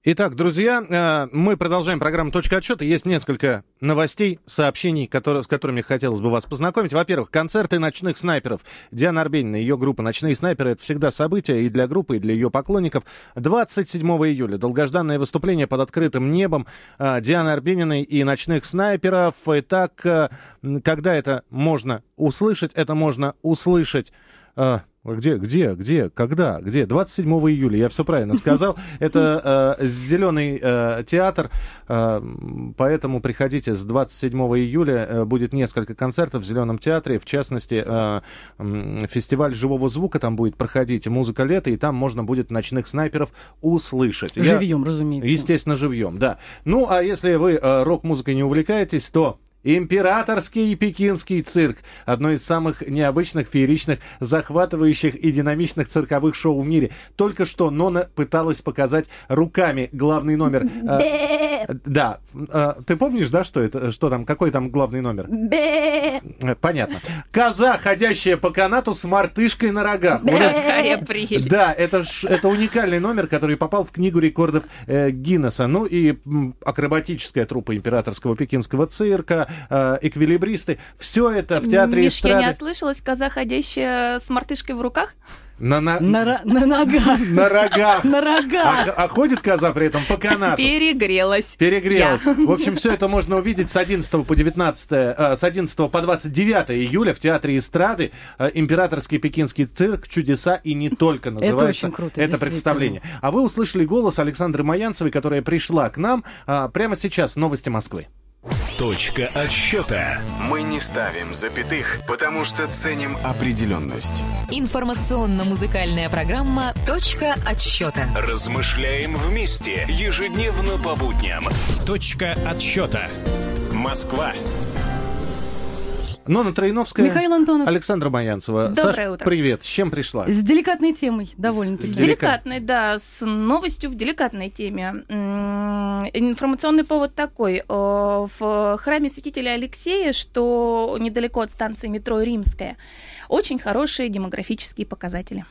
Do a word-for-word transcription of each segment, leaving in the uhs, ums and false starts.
Итак, друзья, мы продолжаем программу «Точка отсчета». Есть несколько новостей, сообщений, которые, с которыми хотелось бы вас познакомить. Во-первых, концерты «Ночных снайперов». Диана Арбенина и ее группа «Ночные снайперы» — это всегда событие и для группы, и для ее поклонников. двадцать седьмого июля. Долгожданное выступление под открытым небом Дианы Арбениной и «Ночных снайперов». Итак, когда это можно услышать? Это можно услышать... Где, где, где, когда, где? двадцать седьмого июля, я все правильно сказал. Это э, Зеленый э, театр, э, поэтому приходите с двадцать седьмого июля. Э, будет несколько концертов в Зеленом театре, в частности, э, э, фестиваль живого звука там будет проходить, музыка лета, и там можно будет «Ночных снайперов» услышать. Живьем, я, разумеется. Естественно, живьем, да. Ну, а если вы э, рок-музыкой не увлекаетесь, то... Императорский пекинский цирк. Одно из самых необычных, фееричных, захватывающих и динамичных цирковых шоу в мире. Только что Нона пыталась показать руками главный номер. Да. Ты помнишь, да, что это? Что там? Какой там главный номер? Понятно. Коза, ходящая по канату с мартышкой на рогах. Какая прелесть. Да, это, это уникальный номер, который попал в книгу рекордов э, Гиннесса. Ну и м, акробатическая труппа императорского пекинского цирка, эквилибристы. Все это в театре Миш, эстрады. Я не ослышалась, коза, ходящая с мартышкой в руках? На, на... на, на ногах. На рогах. На рогах. А, а ходит коза при этом по канату. Перегрелась. Перегрелась. Я. В общем, все это можно увидеть с одиннадцатого по девятнадцатое, э, с одиннадцатого по двадцать девятое июля в театре эстрады. Э, Императорский пекинский цирк «Чудеса» и не только называется. Это очень круто, это представление. А вы услышали голос Александры Маянцевой, которая пришла к нам э, прямо сейчас. Новости Москвы. Точка отсчета. Мы не ставим запятых, потому что ценим определенность. Информационно-музыкальная программа «Точка отсчета». Размышляем вместе ежедневно по будням. Точка отсчета. Москва. Нона Троиновская, Михаил Антонов, Александра Маянцева. Доброе Саш, утро. Привет. С чем пришла? С деликатной темой, довольно-таки. С деликатной, да, с новостью в деликатной теме. Информационный повод такой. В храме святителя Алексея, что недалеко от станции метро Римская, очень хорошие демографические показатели.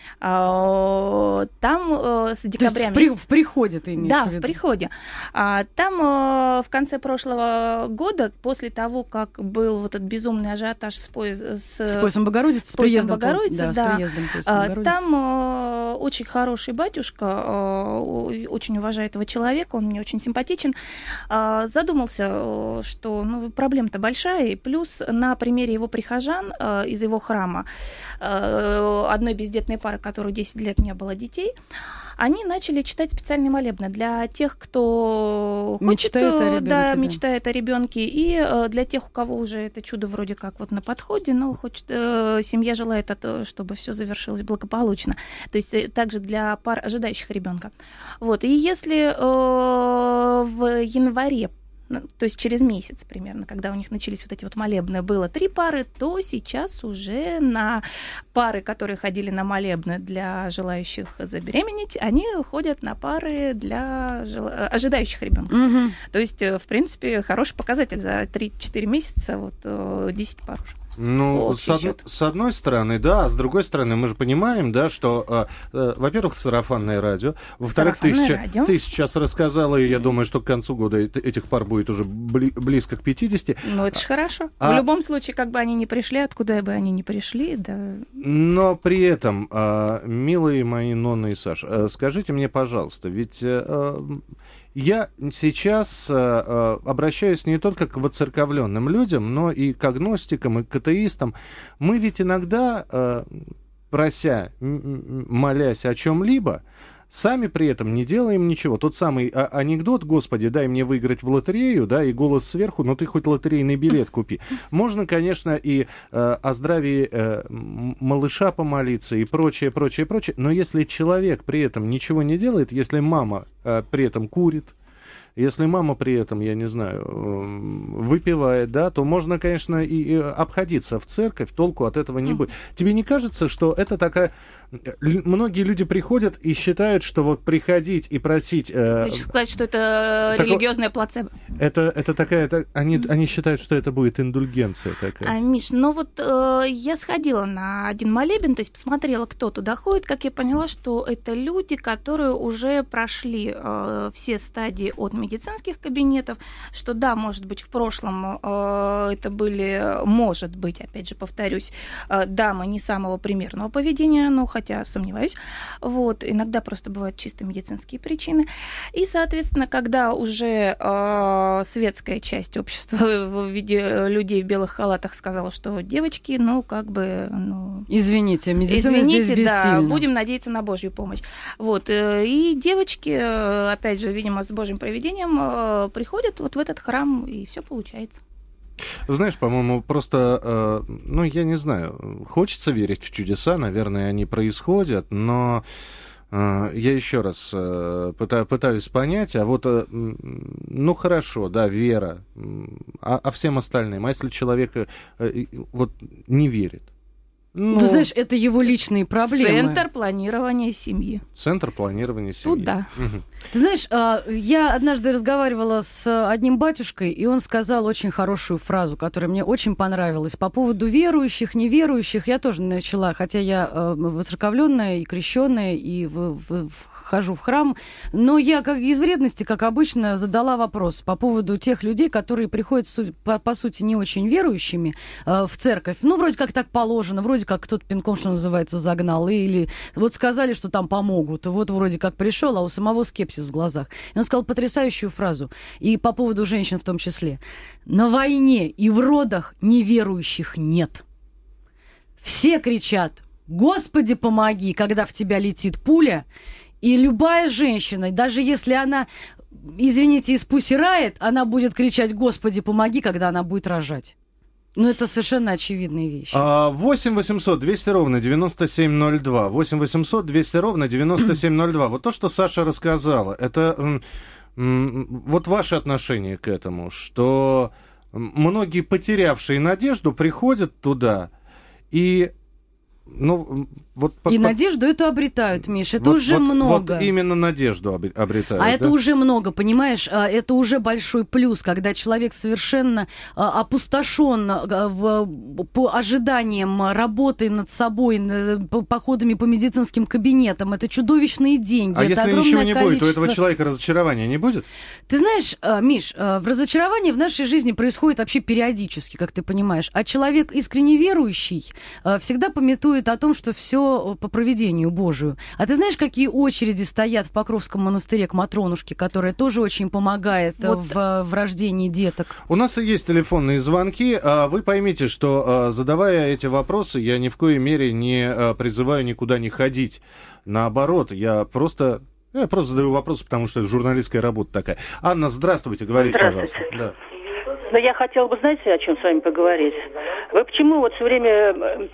Там с декабря... То есть в, в приходе ты имеешь Да, в виду? в приходе. Там в конце прошлого года, после того, как был вот этот безумный ажиотаж с, пояс... с... с поясом Богородицы, с поясом Богородицы, да, да, с приездом поясом Богородицы. Там очень хороший батюшка, очень уважаю этого человека, он мне очень симпатичен, задумался, что ну, проблема-то большая, и плюс на примере его прихожан из его храма, одной бездетной пары, которой десять лет не было детей, они начали читать специальные молебны для тех, кто хочет, мечтает о ребенке, да, да. мечтает о ребенке, и для тех, у кого уже это чудо вроде как вот на подходе, но хочет, семья желает, чтобы все завершилось благополучно. То есть также для пар, ожидающих ребенка. Вот. И если в январе, то есть через месяц примерно, когда у них начались вот эти вот молебны, было три пары, то сейчас уже на пары, которые ходили на молебны для желающих забеременеть, они ходят на пары для жел... ожидающих ребенка. Угу. То есть, в принципе, хороший показатель за три-четыре месяца, вот десять пар уже. Ну, с, од... с одной стороны, да, а с другой стороны, мы же понимаем, да, что, э, э, во-первых, сарафанное радио, во-вторых, ты, радио. ты сейчас рассказала, и я думаю, что к концу года этих пар будет уже бли... близко к пятидесяти. Ну, это же хорошо. А... В любом случае, как бы они ни пришли, откуда бы они ни пришли, да. Но при этом, э, милые мои Нонна и Саша, э, скажите мне, пожалуйста, ведь... Э, Я сейчас э, обращаюсь не только к воцерковленным людям, но и к агностикам, и к атеистам. Мы ведь иногда, э, прося, м- молясь о чем-либо, сами при этом не делаем ничего. Тот самый а- анекдот, Господи, дай мне выиграть в лотерею, да, и голос сверху, но ты хоть лотерейный билет купи. Можно, конечно, и э, о здравии э, малыша помолиться и прочее, прочее, прочее, но если человек при этом ничего не делает, если мама э, при этом курит, если мама при этом, я не знаю, выпивает, да, то можно, конечно, и обходиться в церковь, толку от этого не будет. Тебе не кажется, что это такая, Л- многие люди приходят и считают, что вот приходить и просить... Э, Хочешь сказать, что это так, религиозное плацебо? Это, это такая... Это, они, mm-hmm. они считают, что это будет индульгенция такая. А, Миш, ну вот э, я сходила на один молебен, то есть посмотрела, кто туда ходит, как я поняла, что это люди, которые уже прошли э, все стадии от медицинских кабинетов, что да, может быть, в прошлом э, это были, может быть, опять же, повторюсь, э, дамы не самого примерного поведения, но хотя сомневаюсь, вот, иногда просто бывают чисто медицинские причины, и, соответственно, когда уже э, светская часть общества в виде людей в белых халатах сказала, что девочки, ну, как бы, ну... Извините, медицина Извините, здесь да, бессильна. будем надеяться на Божью помощь. Вот, и девочки, опять же, видимо, с Божьим провидением приходят вот в этот храм, и все получается. Знаешь, по-моему, просто, э, ну, я не знаю, хочется верить в чудеса, наверное, они происходят, но э, я еще раз э, пытаюсь, пытаюсь понять, а вот, э, ну, хорошо, да, вера, а, а всем остальным, а если человек э, вот не верит? Ну, Ты знаешь, это его личные проблемы. Центр планирования семьи. Центр планирования семьи. Тут да. Угу. Ты знаешь, я однажды разговаривала с одним батюшкой, и он сказал очень хорошую фразу, которая мне очень понравилась. По поводу верующих, неверующих я тоже начала, хотя я воцерковленная и крещенная, и в, в, хожу в храм, но я как из вредности, как обычно, задала вопрос по поводу тех людей, которые приходят, по, по сути, не очень верующими э, в церковь. Ну, вроде как так положено, вроде как кто-то пинком, что называется, загнал, или вот сказали, что там помогут, вот вроде как пришел, а у самого скепсис в глазах. И он сказал потрясающую фразу, и по поводу женщин в том числе. На войне и в родах неверующих нет. Все кричат: «Господи, помоги!», когда в тебя летит пуля. И любая женщина, даже если она, извините, из Pussy Riot, она будет кричать: «Господи, помоги!», когда она будет рожать. Ну, это совершенно очевидные вещи. восемь восемьсот двести ровно девяносто семь ноль два. восемь восемьсот двести ровно девяносто семь ноль два. Вот то, что Саша рассказала, это м, м, вот ваше отношение к этому, что многие, потерявшие надежду, приходят туда и... Ну, вот, и по, надежду эту обретают, Миш, это вот, уже вот, много. Вот именно надежду обретают. А да? это уже много, понимаешь? Это уже большой плюс, когда человек совершенно опустошен по ожиданиям работы над собой, походами по медицинским кабинетам. Это чудовищные деньги. А это если ничего не количество... будет, у этого человека разочарования не будет? Ты знаешь, Миш, в разочаровании в нашей жизни происходит вообще периодически, как ты понимаешь. А человек искренне верующий всегда памятует о том, что все по провидению Божию. А ты знаешь, какие очереди стоят в Покровском монастыре к Матронушке, которая тоже очень помогает вот. в, в рождении деток? У нас и есть телефонные звонки. Вы поймите, что, задавая эти вопросы, я ни в коей мере не призываю никуда не ходить. Наоборот, я просто... Я просто задаю вопросы, потому что это журналистская работа такая. Анна, здравствуйте, говорите, здравствуйте. Пожалуйста. Да. Но я хотела бы, знаете, о чем с вами поговорить? Вы почему вот все время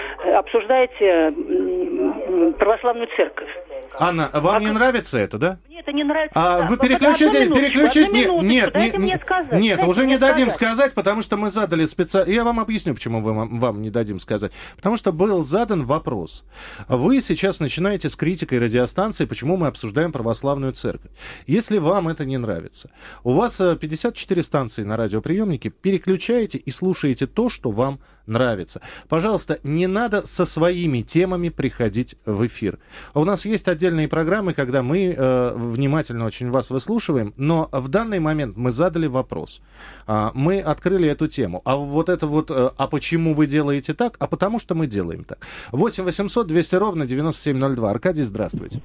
обсуждаете православную церковь? Анна, вам а не как... нравится это, да? Мне это не нравится. А да. вы переключите, переключите, нет, нет, дайте мне сказать. Нет, дайте уже мне не сказать. дадим сказать, потому что мы задали специально. Я вам объясню, почему вы, вам, вам не дадим сказать. Потому что был задан вопрос. Вы сейчас начинаете с критикой радиостанции, почему мы обсуждаем православную церковь. Если вам это не нравится, у вас пятьдесят четыре станции на радиоприемнике, переключаете и слушаете то, что вам нравится. Пожалуйста, не надо со своими темами приходить в эфир. У нас есть отдельные программы, когда мы э, внимательно очень вас выслушиваем, но в данный момент мы задали вопрос. А, мы открыли эту тему. А вот это вот, э, а почему вы делаете так? А потому что мы делаем так. восемь восемьсот двести ровно девяносто семь ноль два. Аркадий, здравствуйте.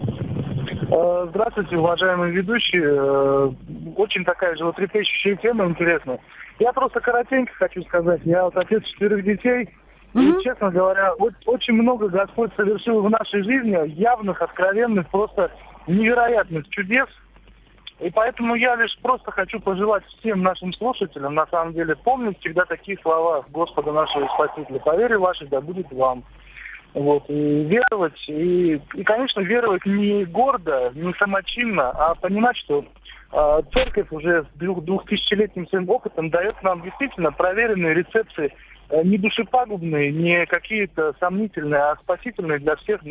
Здравствуйте, уважаемые ведущие. Очень такая животрепещущая тема, интересная. Я просто коротенько хочу сказать. Я вот отец четырех детей. Mm-hmm. И, честно говоря, вот, очень много Господь совершил в нашей жизни явных, откровенных, просто невероятных чудес. И поэтому я лишь просто хочу пожелать всем нашим слушателям, на самом деле, помнить всегда такие слова Господа нашего Спасителя. По вере вашей да будет вам. Вот, и веровать, и, и, конечно, веровать не гордо, не самочинно, а понимать, что э, церковь уже с двух, двухтысячелетним своим опытом дает нам действительно проверенные рецепты, э, не душепагубные, не какие-то сомнительные, а спасительные для всех нас.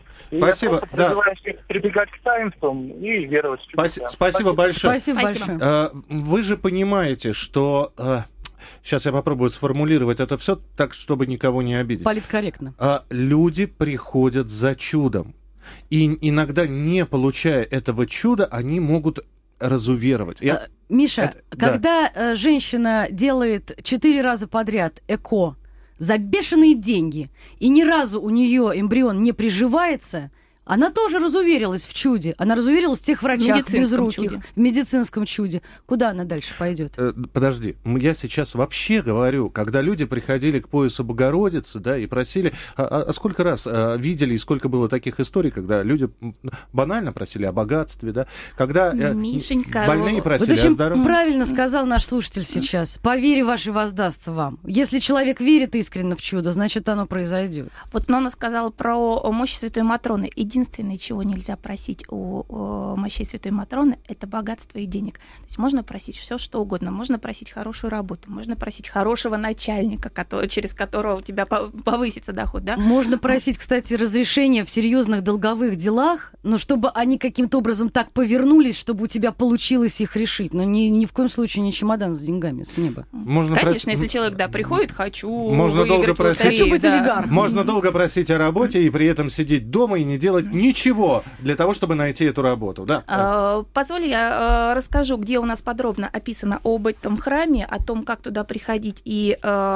И Спасибо. Я просто Да. призываю всех прибегать к таинствам и веровать в чудеса. Спасибо, спасибо большое. Спасибо, Спасибо. большое. А, Вы же понимаете, что... а, Сейчас я попробую сформулировать это все так, чтобы никого не обидеть. Политкорректно. А, Люди приходят за чудом. И иногда, не получая этого чуда, они могут разуверовать. Я... Э, Миша, Это- да. когда э, женщина делает четыре раза подряд ЭКО за бешеные деньги, и ни разу у нее эмбрион не приживается, она тоже разуверилась в чуде. Она разуверилась в тех врачах медицинском безруких, чуде. в медицинском чуде. Куда она дальше пойдет? Э, Подожди, м, я сейчас вообще говорю, когда люди приходили к поясу Богородицы, да, и просили, а, а- а сколько раз а, видели и сколько было таких историй, когда люди м, банально просили о богатстве, да, когда э, Мишенька, больные вот просили Вот о очень здоровье. правильно сказал наш слушатель сейчас. По вере вашей воздастся вам. Если человек верит искренне в чудо, значит, оно произойдет. Вот Нона сказала про мощь Святой Матроны. Единственное, чего нельзя просить у, у мощей Святой Матроны, это богатство и денег. То есть можно просить все, что угодно. Можно просить хорошую работу, можно просить хорошего начальника, который, через которого у тебя по- повысится доход, да? Можно просить, кстати, разрешения в серьезных долговых делах, но чтобы они каким-то образом так повернулись, чтобы у тебя получилось их решить. Но ни, ни в коем случае не чемодан с деньгами с неба. Можно Конечно, прос- если человек, да, приходит, хочу Можно выиграть долго в просить. лотерею, Хочу быть да. олигархом. Можно долго просить о работе и при этом сидеть дома и не делать ничего для того, чтобы найти эту работу, да? А, Позволь, я а, расскажу, где у нас подробно описано об этом храме, о том, как туда приходить и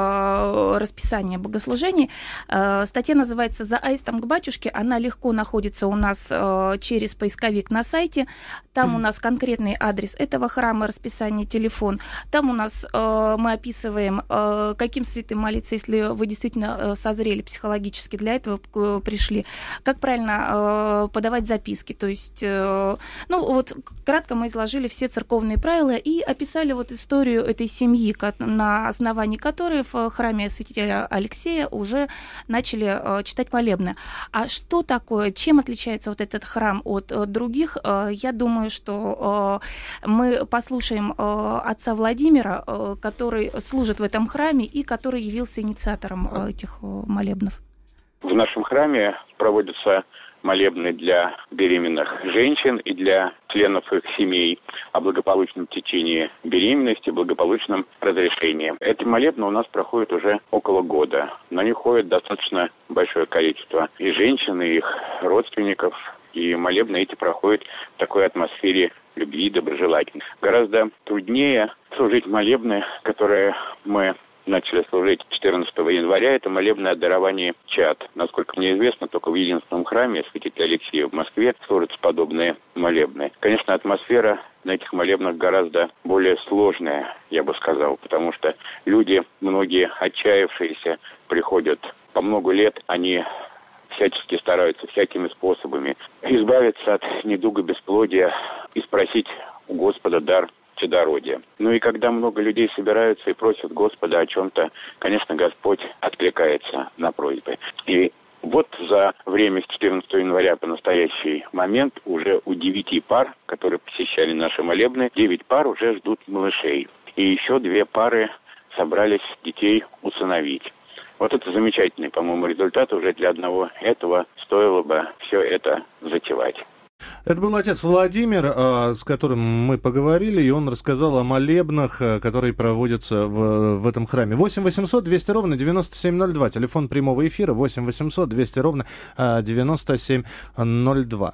а, расписание богослужений. А, Статья называется «За аистом к батюшке». Она легко находится у нас а, через поисковик на сайте. Там у нас конкретный адрес этого храма, расписание, телефон. Там у нас а, мы описываем, а, каким святым молиться, если вы действительно а, созрели психологически для этого, к- пришли. Как правильно а, подавать записки. То есть, э, ну вот кратко мы изложили все церковные правила и описали вот историю этой семьи, ко- на основании которой в храме святителя Алексея уже начали э, читать молебны. А что такое, чем отличается вот этот храм от э, других? Э, я думаю, что э, мы послушаем э, отца Владимира, э, который служит в этом храме и который явился инициатором э, этих э, молебнов. В нашем храме проводятся молебны для беременных женщин и для членов их семей о благополучном течении беременности, благополучном разрешении. Эти молебны у нас проходят уже около года. На них ходит достаточно большое количество и женщин, и их родственников. И молебны эти проходят в такой атмосфере любви, доброжелательности. Гораздо труднее служить молебны, которые мы начали служить четырнадцатого января, это молебное дарование чад. Насколько мне известно, только в единственном храме святителя Алексея в Москве служатся подобные молебны. Конечно, атмосфера на этих молебнах гораздо более сложная, я бы сказал, потому что люди, многие отчаявшиеся, приходят по много лет, они всячески стараются всякими способами избавиться от недуга бесплодия и спросить у Господа дар чадородия. Ну и когда много людей собираются и просят Господа о чем-то, конечно, Господь откликается на просьбы. И вот за время с четырнадцатого января по настоящий момент уже у девяти пар, которые посещали наши молебны, девять пар уже ждут малышей. И еще две пары собрались детей усыновить. Вот это замечательный, по-моему, результат. Уже для одного этого стоило бы все это затевать. Это был отец Владимир, а, с которым мы поговорили, и он рассказал о молебнах, а, которые проводятся в, в этом храме. восемь восемьсот двести ровно девяносто семь ноль два. Телефон прямого эфира восемь восемьсот двести ровно а, девяносто семь ноль два.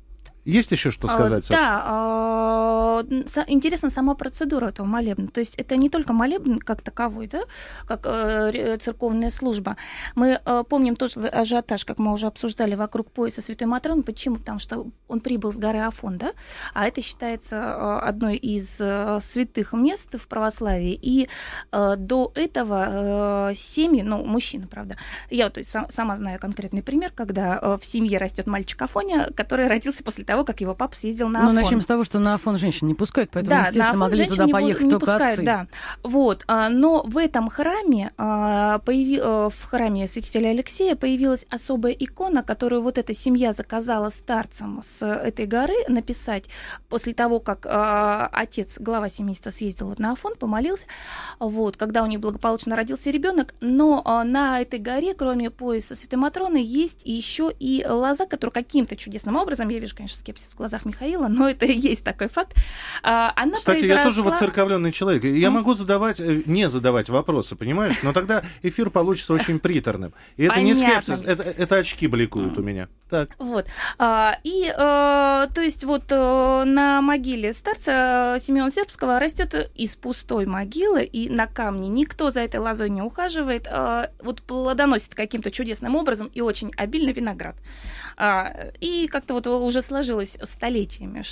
Есть еще что сказать? А, да, а, с- интересна сама процедура этого молебна. То есть это не только молебн как таковой, да, как э, ре- церковная служба. Мы э, помним тот же ажиотаж, как мы уже обсуждали, вокруг пояса Святой Матроны. Почему? Потому что он прибыл с горы Афон, да, а это считается э, одной из э, святых мест в православии. И э, до этого э, семьи, ну, мужчины, правда, я вот, то есть, сам- сама знаю конкретный пример, когда э, в семье растет мальчик Афоня, который родился после того, как его папа съездил на Ну, Афон. начнем с того, что на Афон женщин не пускают, поэтому, да, естественно, могли туда не, поехать не только пускают, отцы. Да. Вот. Но в этом храме, появи... в храме святителя Алексея появилась особая икона, которую вот эта семья заказала старцам с этой горы написать после того, как отец, глава семейства, съездил вот на Афон, помолился, вот, когда у них благополучно родился ребенок. Но на этой горе, кроме пояса Святой Матроны, есть еще и лоза, которая каким-то чудесным образом, я вижу, конечно, скепсис в глазах Михаила, но это и есть такой факт. Она Кстати, произросла... я тоже воцерковленный человек. Я mm. могу задавать, не задавать вопросы, понимаешь? Но тогда эфир получится очень приторным. И это Понятно. Не скепсис, это, это очки бликуют mm. у меня. Так. Вот. И, то есть, вот на могиле старца Симеона Сербского растет из пустой могилы, и на камне никто за этой лозой не ухаживает. Вот плодоносит каким-то чудесным образом и очень обильный виноград. И как-то вот уже сложилось столетиями,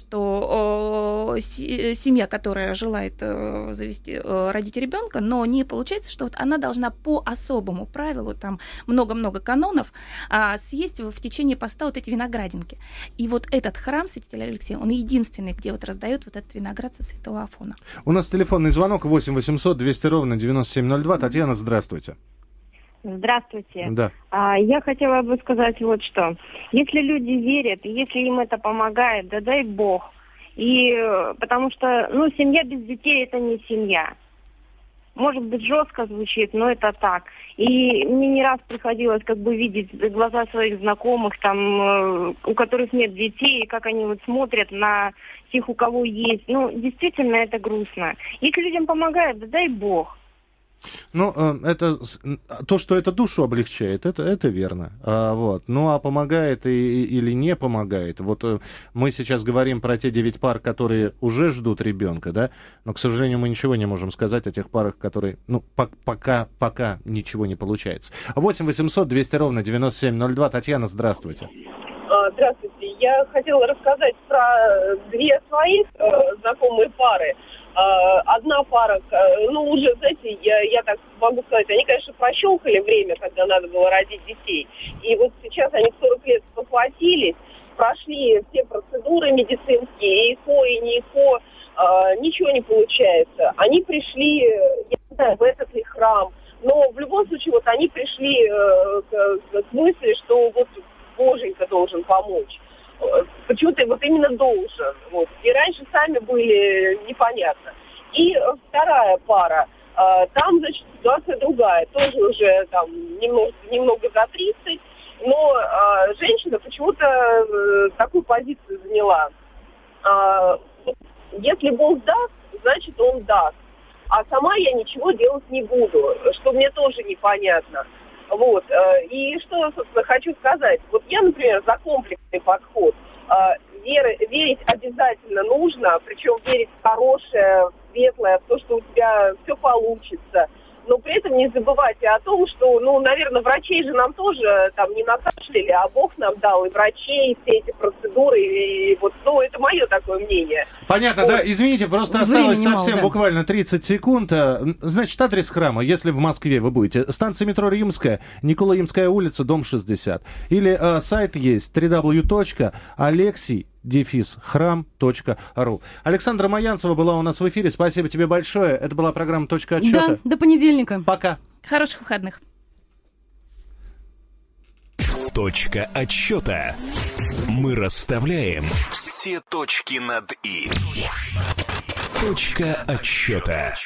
что семья, которая желает завести, родить ребенка, но не получается, что вот она должна по особому правилу, там много-много канонов, съесть в течение поста вот эти виноградинки. И вот этот храм святителя Алексея, он единственный, где вот раздает вот этот виноград со святого Афона. У нас телефонный звонок восемь восемьсот двести ровно девяносто семь ноль два. Татьяна, здравствуйте. Здравствуйте. Да. А, я хотела бы сказать вот что. Если люди верят, если им это помогает, да дай Бог. И потому что, ну, семья без детей это не семья. Может быть, жестко звучит, но это так. И мне не раз приходилось как бы видеть глаза своих знакомых, там, у которых нет детей, как они вот смотрят на тех, у кого есть. Ну, действительно, это грустно. Если людям помогает, да дай Бог. Ну, это то, что это душу облегчает, это, это верно. А, вот. Ну, а помогает и, или не помогает. Вот мы сейчас говорим про те девять пар, которые уже ждут ребенка, да, но, к сожалению, мы ничего не можем сказать о тех парах, которые, ну, по- пока, пока ничего не получается. восемь восемьсот двести ровно девяносто семь ноль два. Татьяна, здравствуйте. Здравствуйте. Я хотела рассказать про две своих э, знакомые пары. Одна пара, ну, уже, знаете, я, я так могу сказать, они, конечно, прощелкали время, когда надо было родить детей. И вот сейчас они в сорок лет спохватились, прошли все процедуры медицинские, и ЭКО, и не ЭКО, ничего не получается. Они пришли, я не знаю, в этот ли храм, но в любом случае вот они пришли к, к мысли, что вот Боженька должен помочь. Почему-то вот именно должен. Вот. И раньше сами были непонятно. И вторая пара. Э, там, значит, ситуация другая. Тоже уже там немного, немного за тридцать. Но э, женщина почему-то э, такую позицию заняла. Э, если Бог даст, значит, Он даст. А сама я ничего делать не буду. Что мне тоже непонятно. Вот. И что, собственно, хочу сказать. Вот я, например, за комплексный подход. Веры, верить обязательно нужно, причем верить в хорошее, в светлое, в то, что у тебя все получится. Но при этом не забывайте о том, что, ну, наверное, врачей же нам тоже там не накашляли, а Бог нам дал и врачей, и все эти процедуры, и вот, ну, это мое такое мнение. Понятно, вот. Да, извините, просто осталось Времени совсем мало, да. буквально тридцать секунд. Значит, адрес храма, если в Москве вы будете, станция метро Римская, Николаимская улица, дом шестьдесят. Или э, сайт есть дабл ю дабл ю дабл ю точка алексий дефис храм точка ру. Александра Маянцева была у нас в эфире. Спасибо тебе большое. Это была программа «Точка отсчета». Да, до понедельника. Пока. Хороших выходных. Точка отсчета. Мы расставляем все точки над «и». Точка отсчета.